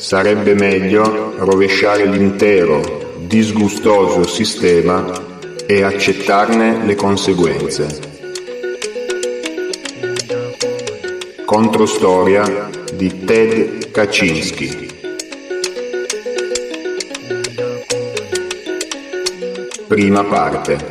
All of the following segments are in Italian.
sarebbe meglio rovesciare l'intero, disgustoso sistema e accettarne le conseguenze. Controstoria di Ted Kaczynski. Prima parte.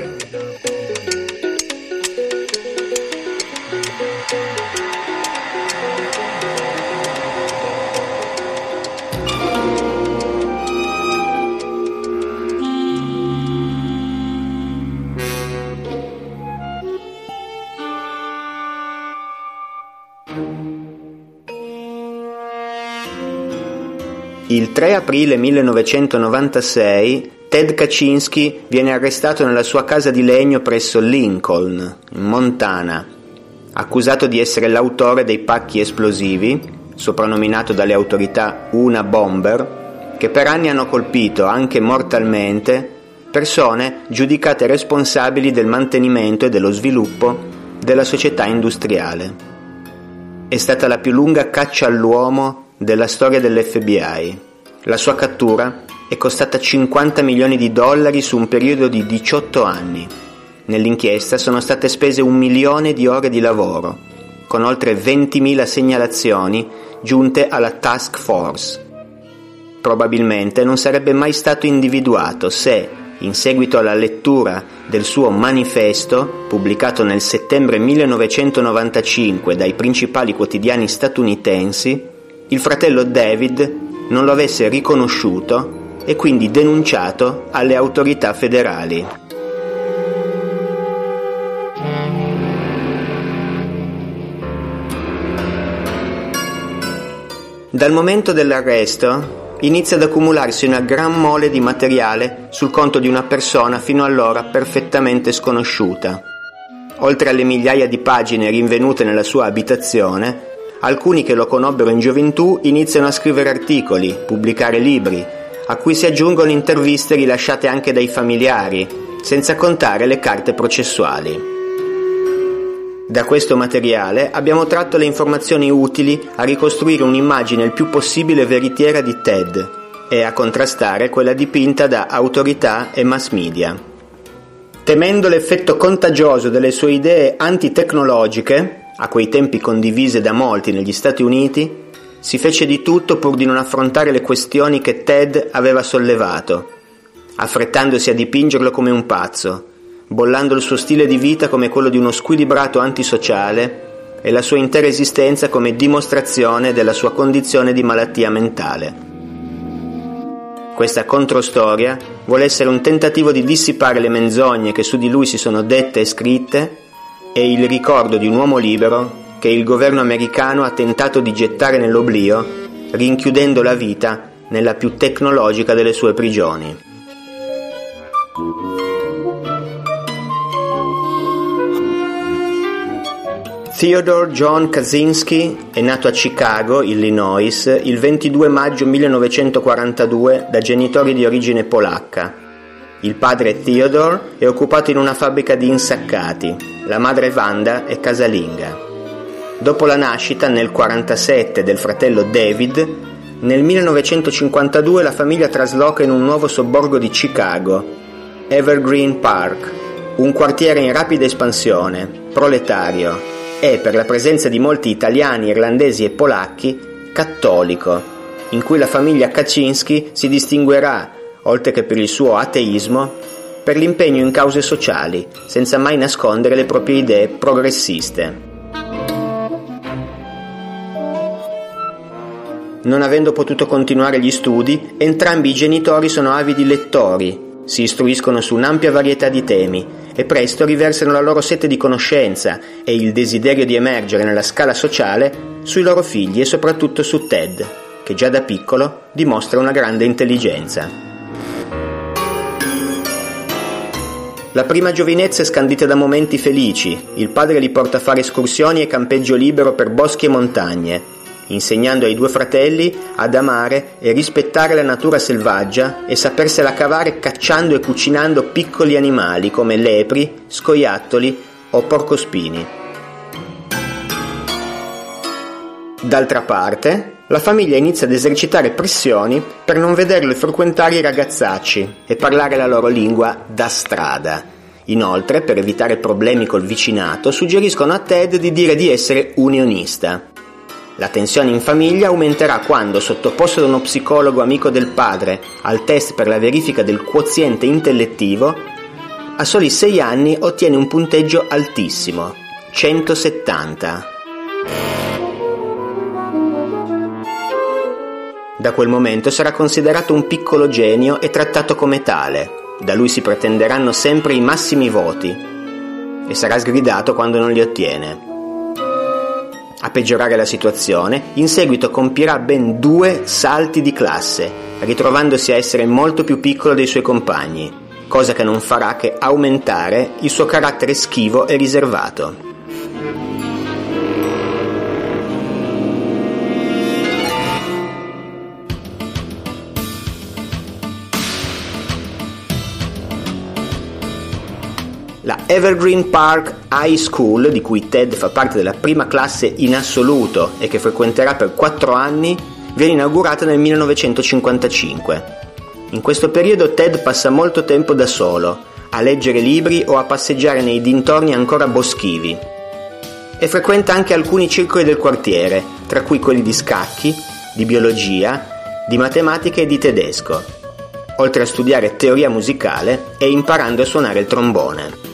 Il 3 aprile 1996 Ted Kaczynski viene arrestato nella sua casa di legno presso Lincoln, in Montana, accusato di essere l'autore dei pacchi esplosivi, soprannominato dalle autorità Una Bomber, che per anni hanno colpito, anche mortalmente, persone giudicate responsabili del mantenimento e dello sviluppo della società industriale. È stata la più lunga caccia all'uomo della storia dell'FBI. La sua cattura è costata $50 milioni su un periodo di 18 anni. Nell'inchiesta sono state spese 1 milione di ore di lavoro, con oltre 20.000 segnalazioni giunte alla Task Force. Probabilmente non sarebbe mai stato individuato se, in seguito alla lettura del suo manifesto, pubblicato nel settembre 1995 dai principali quotidiani statunitensi, il fratello David non lo avesse riconosciuto e quindi denunciato alle autorità federali. Dal momento dell'arresto inizia ad accumularsi una gran mole di materiale sul conto di una persona fino allora perfettamente sconosciuta. Oltre alle migliaia di pagine rinvenute nella sua abitazione, alcuni che lo conobbero in gioventù iniziano a scrivere articoli, pubblicare libri, a cui si aggiungono interviste rilasciate anche dai familiari, senza contare le carte processuali. Da questo materiale abbiamo tratto le informazioni utili a ricostruire un'immagine il più possibile veritiera di Ted e a contrastare quella dipinta da autorità e mass media. Temendo l'effetto contagioso delle sue idee antitecnologiche, a quei tempi condivise da molti negli Stati Uniti, si fece di tutto pur di non affrontare le questioni che Ted aveva sollevato, affrettandosi a dipingerlo come un pazzo, bollando il suo stile di vita come quello di uno squilibrato antisociale e la sua intera esistenza come dimostrazione della sua condizione di malattia mentale. Questa controstoria vuole essere un tentativo di dissipare le menzogne che su di lui si sono dette e scritte e il ricordo di un uomo libero che il governo americano ha tentato di gettare nell'oblio, rinchiudendo la vita nella più tecnologica delle sue prigioni. Theodore John Kaczynski è nato a Chicago, Illinois, il 22 maggio 1942 da genitori di origine polacca. Il padre Theodore è occupato in una fabbrica di insaccati, la madre Wanda è casalinga. Dopo la nascita, nel 1947, del fratello David, nel 1952 la famiglia trasloca in un nuovo sobborgo di Chicago, Evergreen Park, un quartiere in rapida espansione, proletario e, per la presenza di molti italiani, irlandesi e polacchi, cattolico, in cui la famiglia Kaczynski si distinguerà, oltre che per il suo ateismo, per l'impegno in cause sociali, senza mai nascondere le proprie idee progressiste. Non avendo potuto continuare gli studi, entrambi i genitori sono avidi lettori, si istruiscono su un'ampia varietà di temi e presto riversano la loro sete di conoscenza e il desiderio di emergere nella scala sociale sui loro figli e soprattutto su Ted, che già da piccolo dimostra una grande intelligenza. La prima giovinezza è scandita da momenti felici. Il padre li porta a fare escursioni e campeggio libero per boschi e montagne, insegnando ai due fratelli ad amare e rispettare la natura selvaggia e sapersela cavare cacciando e cucinando piccoli animali come lepri, scoiattoli o porcospini. D'altra parte, La famiglia inizia ad esercitare pressioni per non vederlo frequentare i ragazzacci e parlare la loro lingua da strada. Inoltre, per evitare problemi col vicinato, suggeriscono a Ted di dire di essere unionista. La tensione in famiglia aumenterà quando, sottoposto da uno psicologo amico del padre al test per la verifica del quoziente intellettivo, a soli 6 anni ottiene un punteggio altissimo, 170. Da quel momento sarà considerato un piccolo genio e trattato come tale. Da lui si pretenderanno sempre i massimi voti e sarà sgridato quando non li ottiene. A peggiorare la situazione, in seguito compirà ben 2 salti di classe, ritrovandosi a essere molto più piccolo dei suoi compagni, cosa che non farà che aumentare il suo carattere schivo e riservato. La Evergreen Park High School, di cui Ted fa parte della prima classe in assoluto e che frequenterà per 4 anni, viene inaugurata nel 1955. In questo periodo Ted passa molto tempo da solo, a leggere libri o a passeggiare nei dintorni ancora boschivi. E frequenta anche alcuni circoli del quartiere, tra cui quelli di scacchi, di biologia, di matematica e di tedesco, oltre a studiare teoria musicale e imparando a suonare il trombone.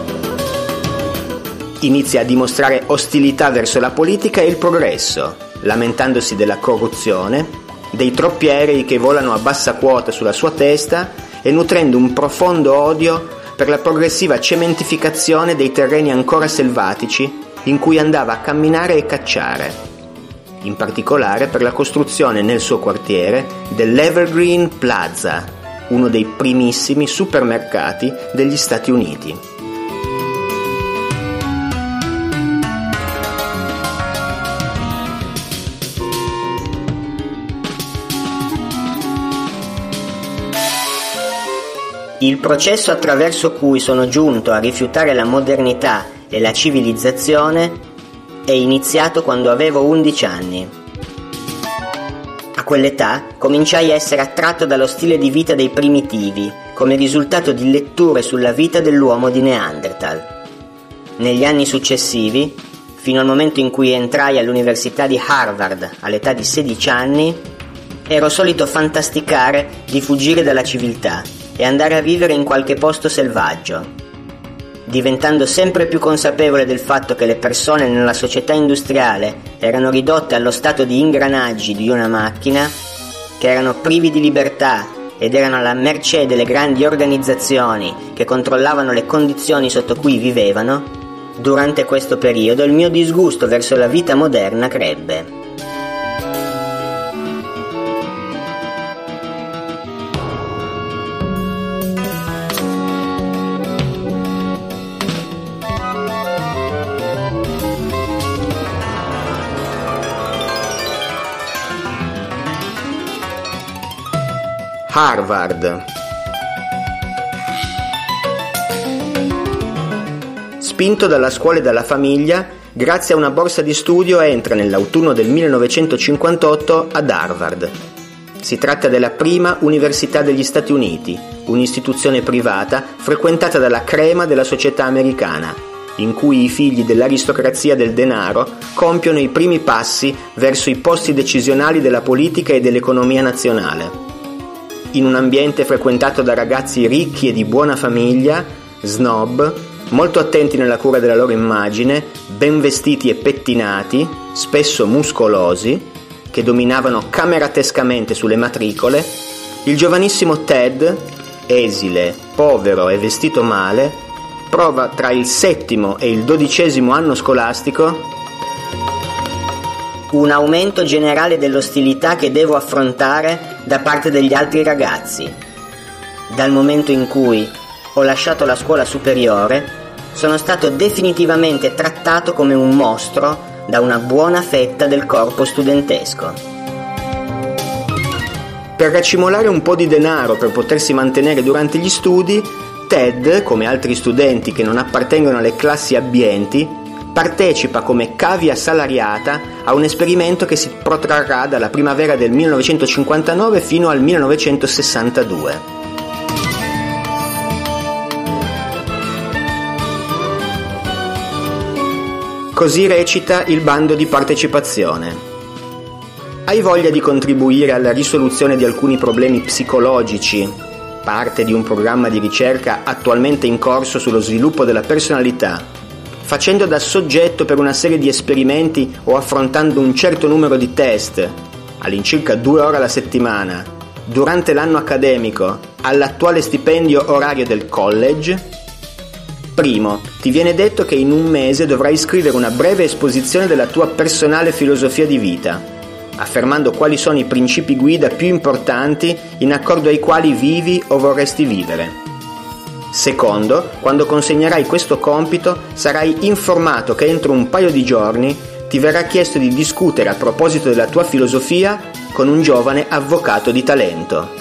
Inizia a dimostrare ostilità verso la politica e il progresso, lamentandosi della corruzione, dei troppi aerei che volano a bassa quota sulla sua testa e nutrendo un profondo odio per la progressiva cementificazione dei terreni ancora selvatici in cui andava a camminare e cacciare, in particolare per la costruzione nel suo quartiere dell'Evergreen Plaza, uno dei primissimi supermercati degli Stati Uniti. Il processo attraverso cui sono giunto a rifiutare la modernità e la civilizzazione è iniziato quando avevo 11 anni. A quell'età cominciai a essere attratto dallo stile di vita dei primitivi, come risultato di letture sulla vita dell'uomo di Neanderthal. Negli anni successivi, fino al momento in cui entrai all'Università di Harvard all'età di 16 anni, ero solito fantasticare di fuggire dalla civiltà e andare a vivere in qualche posto selvaggio, diventando sempre più consapevole del fatto che le persone nella società industriale erano ridotte allo stato di ingranaggi di una macchina, che erano privi di libertà ed erano alla mercé delle grandi organizzazioni che controllavano le condizioni sotto cui vivevano. Durante questo periodo il mio disgusto verso la vita moderna crebbe. Harvard. Spinto dalla scuola e dalla famiglia, grazie a una borsa di studio entra nell'autunno del 1958 ad Harvard. Si tratta della prima università degli Stati Uniti, un'istituzione privata frequentata dalla crema della società americana, in cui i figli dell'aristocrazia del denaro compiono i primi passi verso i posti decisionali della politica e dell'economia nazionale. In un ambiente frequentato da ragazzi ricchi e di buona famiglia, snob, molto attenti nella cura della loro immagine, ben vestiti e pettinati, spesso muscolosi, che dominavano cameratescamente sulle matricole, il giovanissimo Ted, esile, povero e vestito male, prova tra il 7° e il 12° anno scolastico un aumento generale dell'ostilità che devo affrontare da parte degli altri ragazzi. Dal momento in cui ho lasciato la scuola superiore, sono stato definitivamente trattato come un mostro da una buona fetta del corpo studentesco. Per racimolare un po' di denaro per potersi mantenere durante gli studi, Ted, come altri studenti che non appartengono alle classi abbienti, partecipa come cavia salariata a un esperimento che si protrarrà dalla primavera del 1959 fino al 1962. Così recita il bando di partecipazione. Hai voglia di contribuire alla risoluzione di alcuni problemi psicologici, parte di un programma di ricerca attualmente in corso sullo sviluppo della personalità, facendo da soggetto per una serie di esperimenti o affrontando un certo numero di test, all'incirca 2 ore alla settimana, durante l'anno accademico, all'attuale stipendio orario del college? Primo, ti viene detto che in un mese dovrai scrivere una breve esposizione della tua personale filosofia di vita, affermando quali sono i principi guida più importanti in accordo ai quali vivi o vorresti vivere. Secondo, quando consegnerai questo compito, sarai informato che entro un paio di giorni ti verrà chiesto di discutere a proposito della tua filosofia con un giovane avvocato di talento.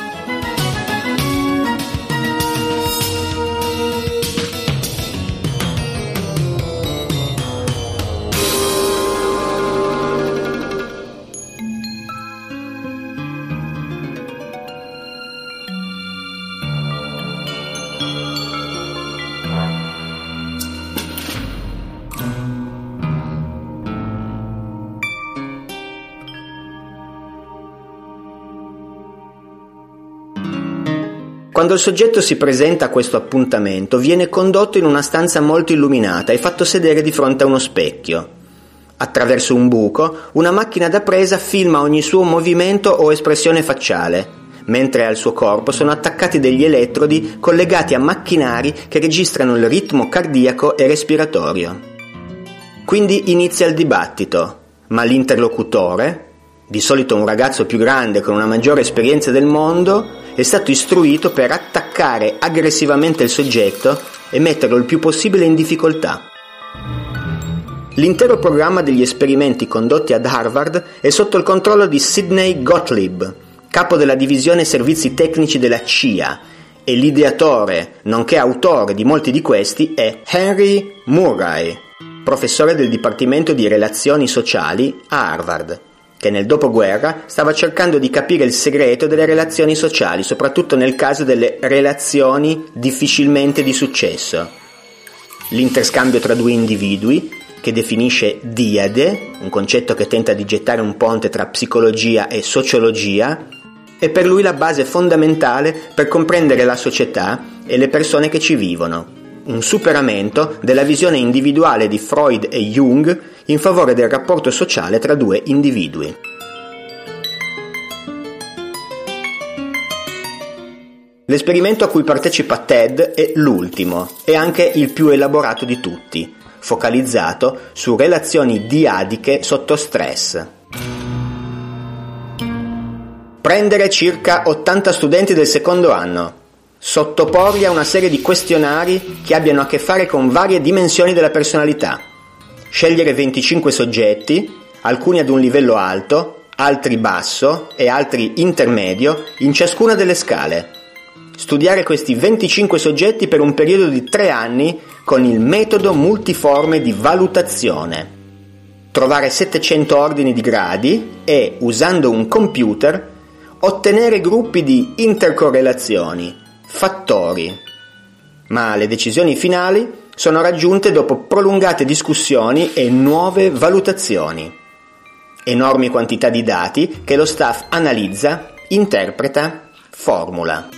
Quando il soggetto si presenta a questo appuntamento, viene condotto in una stanza molto illuminata e fatto sedere di fronte a uno specchio. Attraverso un buco, una macchina da presa filma ogni suo movimento o espressione facciale, mentre al suo corpo sono attaccati degli elettrodi collegati a macchinari che registrano il ritmo cardiaco e respiratorio. Quindi inizia il dibattito, ma l'interlocutore, di solito un ragazzo più grande con una maggiore esperienza del mondo, è stato istruito per attaccare aggressivamente il soggetto e metterlo il più possibile in difficoltà. L'intero programma degli esperimenti condotti ad Harvard è sotto il controllo di Sidney Gottlieb, capo della divisione servizi tecnici della CIA, e l'ideatore, nonché autore di molti di questi, è Henry Murray, professore del Dipartimento di Relazioni Sociali a Harvard, che nel dopoguerra stava cercando di capire il segreto delle relazioni sociali, soprattutto nel caso delle relazioni difficilmente di successo. L'interscambio tra due individui, che definisce diade, un concetto che tenta di gettare un ponte tra psicologia e sociologia, è per lui la base fondamentale per comprendere la società e le persone che ci vivono. Un superamento della visione individuale di Freud e Jung in favore del rapporto sociale tra due individui. L'esperimento a cui partecipa Ted è l'ultimo e anche il più elaborato di tutti, focalizzato su relazioni diadiche sotto stress. Prendere circa 80 studenti del secondo anno, sottoporli a una serie di questionari che abbiano a che fare con varie dimensioni della personalità, scegliere 25 soggetti, alcuni ad un livello alto, altri basso e altri intermedio in ciascuna delle scale. Studiare questi 25 soggetti per un periodo di 3 anni con il metodo multiforme di valutazione. Trovare 700 ordini di gradi e, usando un computer, ottenere gruppi di intercorrelazioni, fattori. Ma le decisioni finali sono raggiunte dopo prolungate discussioni e nuove valutazioni. Enormi quantità di dati che lo staff analizza, interpreta, formula.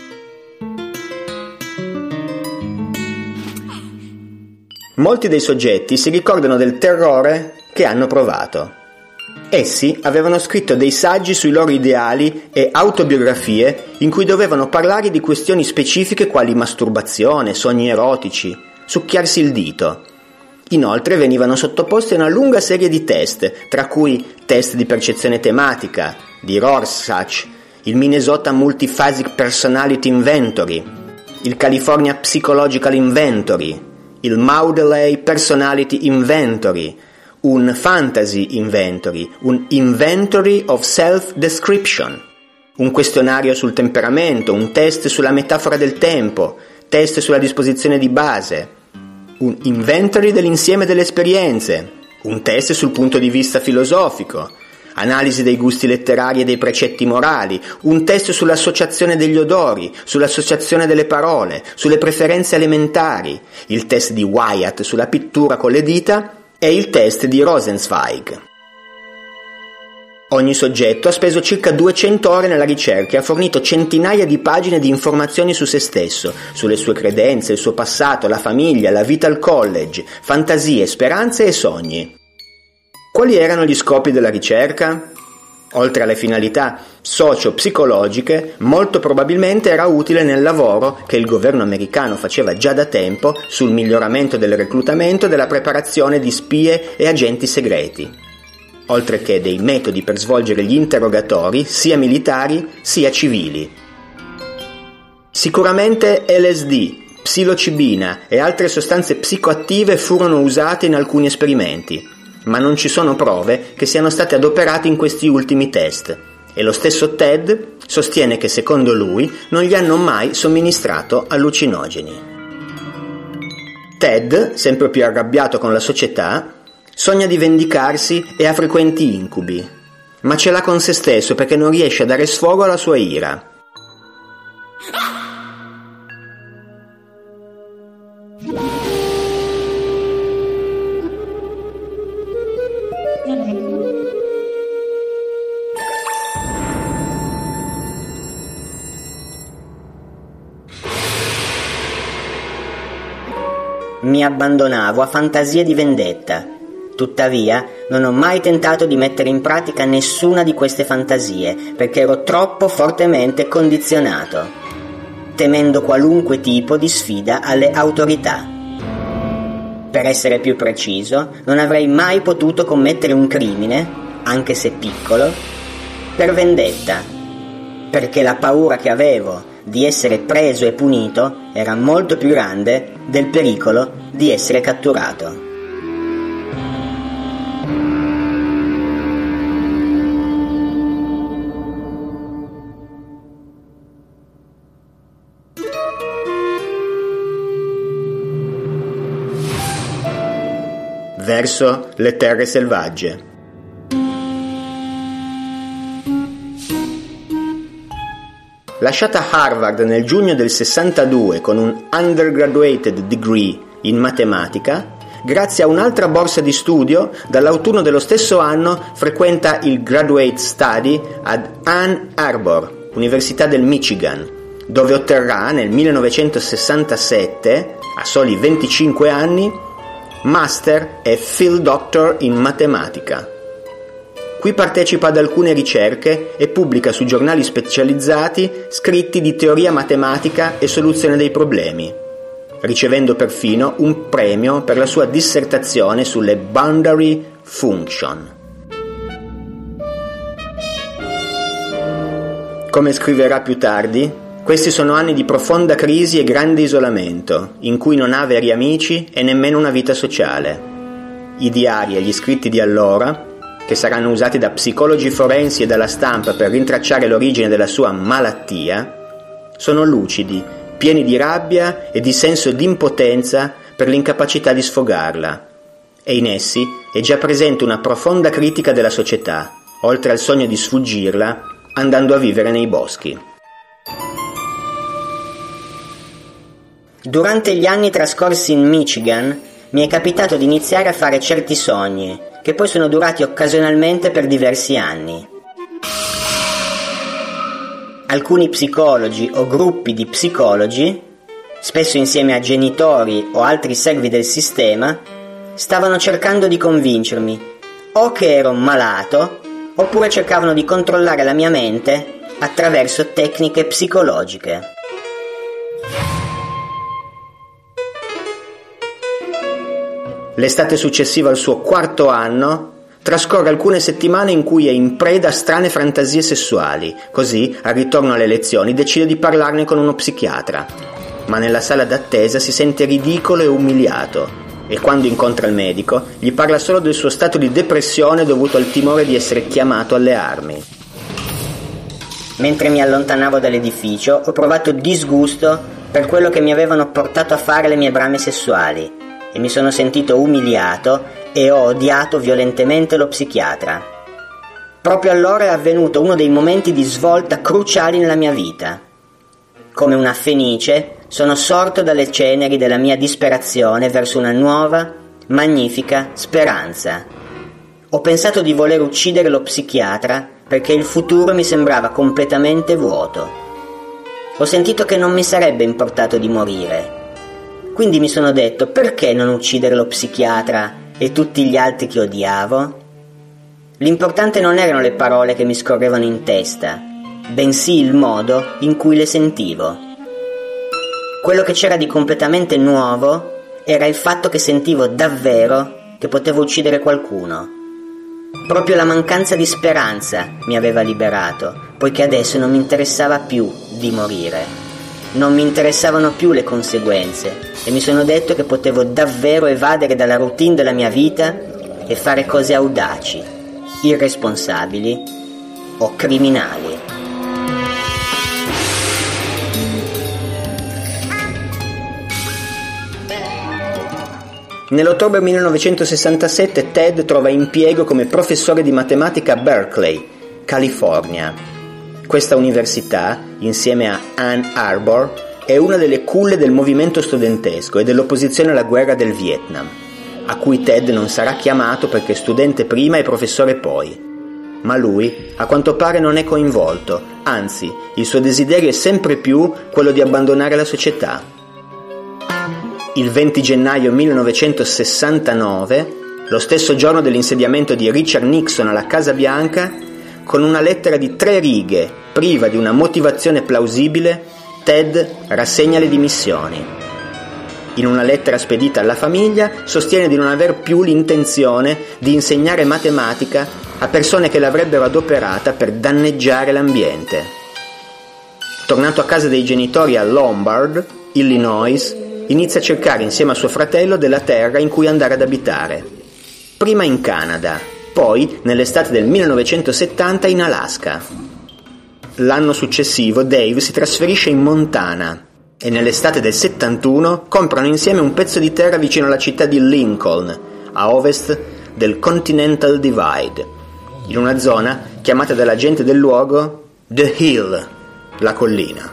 Molti dei soggetti si ricordano del terrore che hanno provato. Essi avevano scritto dei saggi sui loro ideali e autobiografie in cui dovevano parlare di questioni specifiche quali masturbazione, sogni erotici, succhiarsi il dito. Inoltre venivano sottoposti a una lunga serie di test, tra cui test di percezione tematica, di Rorschach, il Minnesota Multiphasic Personality Inventory, il California Psychological Inventory, il Maudsley Personality Inventory, un Fantasy Inventory, un Inventory of Self-Description, un questionario sul temperamento, un test sulla metafora del tempo, test sulla disposizione di base. un inventory dell'insieme delle esperienze, un test sul punto di vista filosofico, analisi dei gusti letterari e dei precetti morali, un test sull'associazione degli odori, sull'associazione delle parole, sulle preferenze alimentari, il test di Wyatt sulla pittura con le dita e il test di Rosenzweig. Ogni soggetto ha speso circa 200 ore nella ricerca e ha fornito centinaia di pagine di informazioni su se stesso, sulle sue credenze, il suo passato, la famiglia, la vita al college, fantasie, speranze e sogni. Quali erano gli scopi della ricerca? Oltre alle finalità socio-psicologiche, molto probabilmente era utile nel lavoro che il governo americano faceva già da tempo sul miglioramento del reclutamento e della preparazione di spie e agenti segreti, oltre che dei metodi per svolgere gli interrogatori sia militari sia civili. Sicuramente LSD, psilocibina e altre sostanze psicoattive furono usate in alcuni esperimenti, ma non ci sono prove che siano state adoperate in questi ultimi test, e lo stesso Ted sostiene che secondo lui non gli hanno mai somministrato allucinogeni. Ted, sempre più arrabbiato con la società, sogna di vendicarsi e ha frequenti incubi, ma ce l'ha con se stesso perché non riesce a dare sfogo alla sua ira. Mi abbandonavo a fantasie di vendetta. Tuttavia, non ho mai tentato di mettere in pratica nessuna di queste fantasie, perché ero troppo fortemente condizionato, temendo qualunque tipo di sfida alle autorità. Per essere più preciso, non avrei mai potuto commettere un crimine, anche se piccolo, per vendetta, perché la paura che avevo di essere preso e punito era molto più grande del pericolo di essere catturato. Verso le terre selvagge. Lasciata Harvard nel giugno del 62 con un undergraduate degree in matematica, grazie a un'altra borsa di studio, dall'autunno dello stesso anno frequenta il graduate study ad Ann Arbor, Università del Michigan, dove otterrà nel 1967, a soli 25 anni, Master e Field Doctor in matematica. Qui partecipa ad alcune ricerche e pubblica su giornali specializzati scritti di teoria matematica e soluzione dei problemi, ricevendo perfino un premio per la sua dissertazione sulle boundary function. Come scriverà più tardi, questi sono anni di profonda crisi e grande isolamento, in cui non ha veri amici e nemmeno una vita sociale. I diari e gli scritti di allora, che saranno usati da psicologi forensi e dalla stampa per rintracciare l'origine della sua malattia, sono lucidi, pieni di rabbia e di senso di impotenza per l'incapacità di sfogarla, e in essi è già presente una profonda critica della società, oltre al sogno di sfuggirla andando a vivere nei boschi. Durante gli anni trascorsi in Michigan mi è capitato di iniziare a fare certi sogni, che poi sono durati occasionalmente per diversi anni. Alcuni psicologi o gruppi di psicologi, spesso insieme a genitori o altri servi del sistema, stavano cercando di convincermi o che ero malato, oppure cercavano di controllare la mia mente attraverso tecniche psicologiche. L'estate successiva al suo 4º anno trascorre alcune settimane in cui è in preda a strane fantasie sessuali, così, al ritorno alle lezioni, decide di parlarne con uno psichiatra. Ma nella sala d'attesa si sente ridicolo e umiliato, e quando incontra il medico gli parla solo del suo stato di depressione dovuto al timore di essere chiamato alle armi. Mentre mi allontanavo dall'edificio ho provato disgusto per quello che mi avevano portato a fare le mie brame sessuali, e mi sono sentito umiliato e ho odiato violentemente lo psichiatra. Proprio allora è avvenuto uno dei momenti di svolta cruciali nella mia vita. Come una fenice sono sorto dalle ceneri della mia disperazione verso una nuova, magnifica speranza. Ho pensato di voler uccidere lo psichiatra perché il futuro mi sembrava completamente vuoto. Ho sentito che non mi sarebbe importato di morire. Quindi mi sono detto: perché non uccidere lo psichiatra e tutti gli altri che odiavo? L'importante non erano le parole che mi scorrevano in testa, bensì il modo in cui le sentivo. Quello che c'era di completamente nuovo era il fatto che sentivo davvero che potevo uccidere qualcuno. Proprio la mancanza di speranza mi aveva liberato, poiché adesso non mi interessava più di morire. Non mi interessavano più le conseguenze e mi sono detto che potevo davvero evadere dalla routine della mia vita e fare cose audaci, irresponsabili o criminali. Nell'ottobre 1967 Ted trova impiego come professore di matematica a Berkeley, California. Questa università, insieme a Ann Arbor, è una delle culle del movimento studentesco e dell'opposizione alla guerra del Vietnam, a cui Ted non sarà chiamato perché studente prima e professore poi. Ma lui, a quanto pare, non è coinvolto, anzi, il suo desiderio è sempre più quello di abbandonare la società. Il 20 gennaio 1969, lo stesso giorno dell'insediamento di Richard Nixon alla Casa Bianca, con una lettera di 3 righe, priva di una motivazione plausibile, Ted rassegna le dimissioni. In una lettera spedita alla famiglia, sostiene di non aver più l'intenzione di insegnare matematica a persone che l'avrebbero adoperata per danneggiare l'ambiente. Tornato a casa dei genitori a Lombard, Illinois, inizia a cercare insieme a suo fratello della terra in cui andare ad abitare. Prima in Canada, poi nell'estate del 1970 in Alaska. L'anno successivo Dave si trasferisce in Montana e nell'estate del 71 comprano insieme un pezzo di terra vicino alla città di Lincoln, a ovest del Continental Divide, in una zona chiamata dalla gente del luogo The Hill, la collina.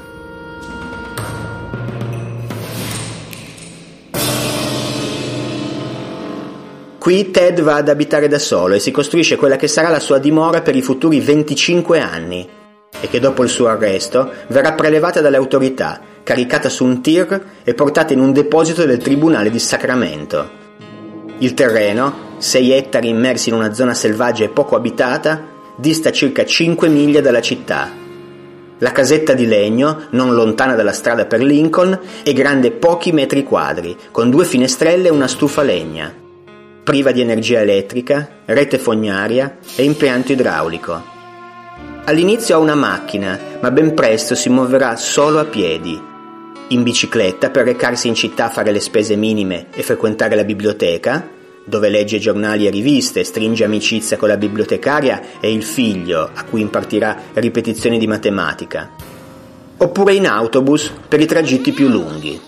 Qui Ted va ad abitare da solo e si costruisce quella che sarà la sua dimora per i futuri 25 anni e che dopo il suo arresto verrà prelevata dalle autorità, caricata su un tir e portata in un deposito del Tribunale di Sacramento. Il terreno, 6 ettari immersi in una zona selvaggia e poco abitata, dista circa 5 miglia dalla città. La casetta di legno, non lontana dalla strada per Lincoln, è grande pochi metri quadri, con 2 finestrelle e una stufa a legna. Priva di energia elettrica, rete fognaria e impianto idraulico. All'inizio ha una macchina, ma ben presto si muoverà solo a piedi. In bicicletta per recarsi in città a fare le spese minime e frequentare la biblioteca, dove legge giornali e riviste, stringe amicizia con la bibliotecaria e il figlio, a cui impartirà ripetizioni di matematica. Oppure in autobus per i tragitti più lunghi.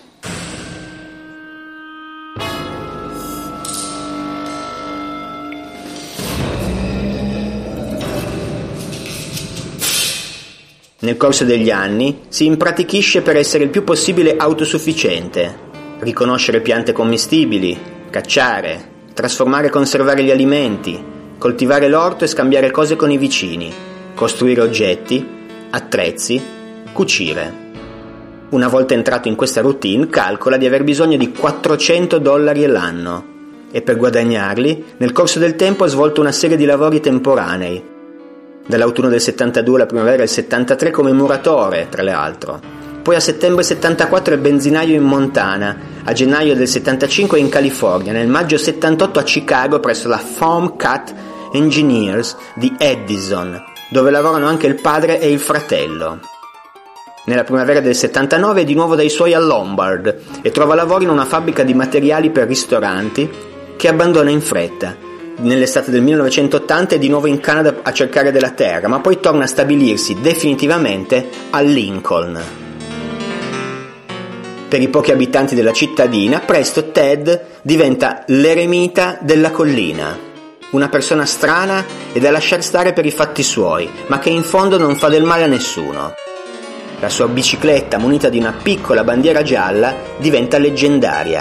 Nel corso degli anni si impratichisce per essere il più possibile autosufficiente, riconoscere piante commestibili, cacciare, trasformare e conservare gli alimenti, coltivare l'orto e scambiare cose con i vicini, costruire oggetti, attrezzi, cucire. Una volta entrato in questa routine calcola di aver bisogno di $400 all'anno e per guadagnarli nel corso del tempo ha svolto una serie di lavori temporanei. Dall'autunno del 72 alla primavera del 73 come muratore, tra l'altro. Poi a settembre 74 è benzinaio in Montana, a gennaio del 75 in California, nel maggio 78 a Chicago presso la Farm Cat Engineers di Edison, dove lavorano anche il padre e il fratello. Nella primavera del 79 è di nuovo dai suoi a Lombard e trova lavoro in una fabbrica di materiali per ristoranti che abbandona in fretta. Nell'estate del 1980 è di nuovo in Canada a cercare della terra, ma poi torna a stabilirsi definitivamente a Lincoln. per i pochi abitanti della cittadina, presto Ted diventa l'eremita della collina, una persona strana e da lasciar stare per i fatti suoi, ma che in fondo non fa del male a nessuno. La sua bicicletta, munita di una piccola bandiera gialla, diventa leggendaria.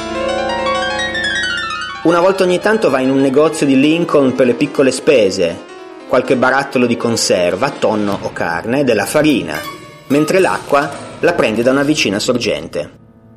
Una volta ogni tanto va in un negozio di Lincoln per le piccole spese, qualche barattolo di conserva, tonno o carne, della farina, mentre l'acqua la prende da una vicina sorgente.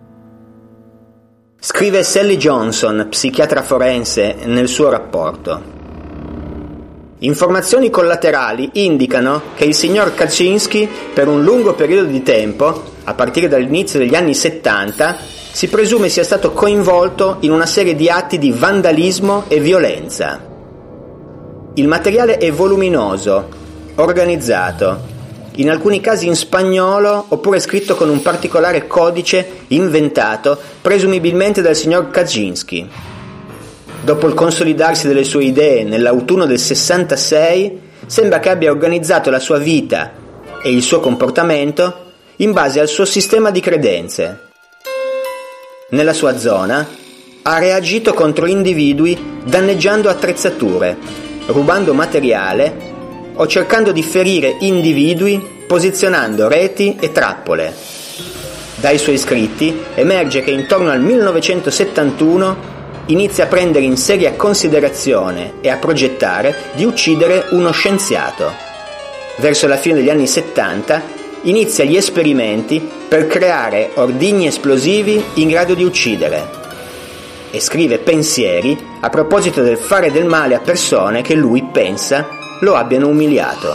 Scrive Sally Johnson, psichiatra forense, nel suo rapporto. Informazioni collaterali indicano che il signor Kaczynski, per un lungo periodo di tempo, a partire dall'inizio degli anni 70, si presume sia stato coinvolto in una serie di atti di vandalismo e violenza. Il materiale è voluminoso, organizzato, in alcuni casi in spagnolo oppure scritto con un particolare codice inventato presumibilmente dal signor Kaczynski. Dopo il consolidarsi delle sue idee nell'autunno del 66, sembra che abbia organizzato la sua vita e il suo comportamento in base al suo sistema di credenze. Nella sua zona ha reagito contro individui danneggiando attrezzature, rubando materiale o cercando di ferire individui posizionando reti e trappole. Dai suoi scritti emerge che intorno al 1971 inizia a prendere in seria considerazione e a progettare di uccidere uno scienziato. Verso la fine degli anni 70 inizia gli esperimenti per creare ordigni esplosivi in grado di uccidere e scrive pensieri a proposito del fare del male a persone che lui pensa lo abbiano umiliato.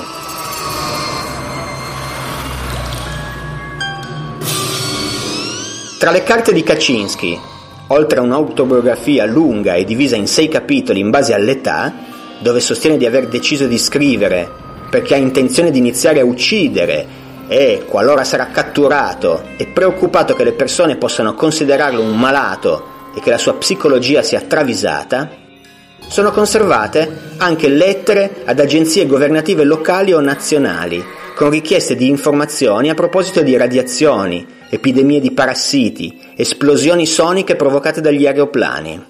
Tra le carte di Kaczynski, oltre a un'autobiografia lunga e divisa in 6 capitoli in base all'età, dove sostiene di aver deciso di scrivere perché ha intenzione di iniziare a uccidere e, qualora sarà catturato, è preoccupato che le persone possano considerarlo un malato e che la sua psicologia sia travisata, sono conservate anche lettere ad agenzie governative locali o nazionali, con richieste di informazioni a proposito di radiazioni, epidemie di parassiti, esplosioni soniche provocate dagli aeroplani.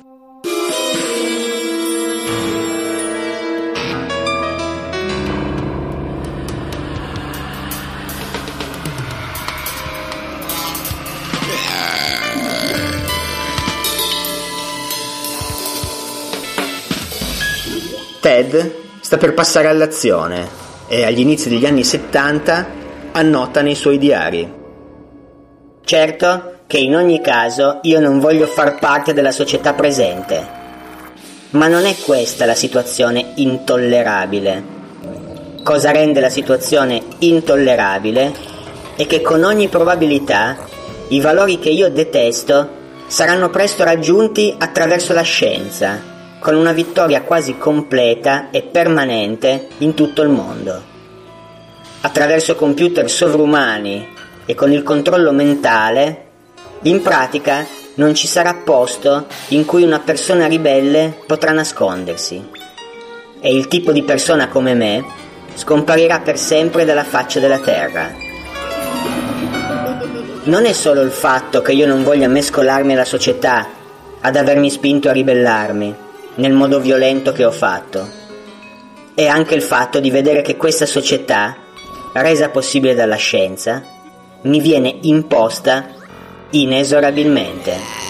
Ted sta per passare all'azione e agli inizi degli anni 70 annota nei suoi diari: certo che in ogni caso io non voglio far parte della società presente, ma non è questa la situazione intollerabile. Cosa rende la situazione intollerabile è che con ogni probabilità i valori che io detesto saranno presto raggiunti attraverso la scienza, con una vittoria quasi completa e permanente in tutto il mondo. Attraverso computer sovrumani e con il controllo mentale, in pratica non ci sarà posto in cui una persona ribelle potrà nascondersi. E il tipo di persona come me scomparirà per sempre dalla faccia della terra. Non è solo il fatto che io non voglia mescolarmi alla società ad avermi spinto a ribellarmi nel modo violento che ho fatto. È anche il fatto di vedere che questa società, resa possibile dalla scienza, mi viene imposta inesorabilmente.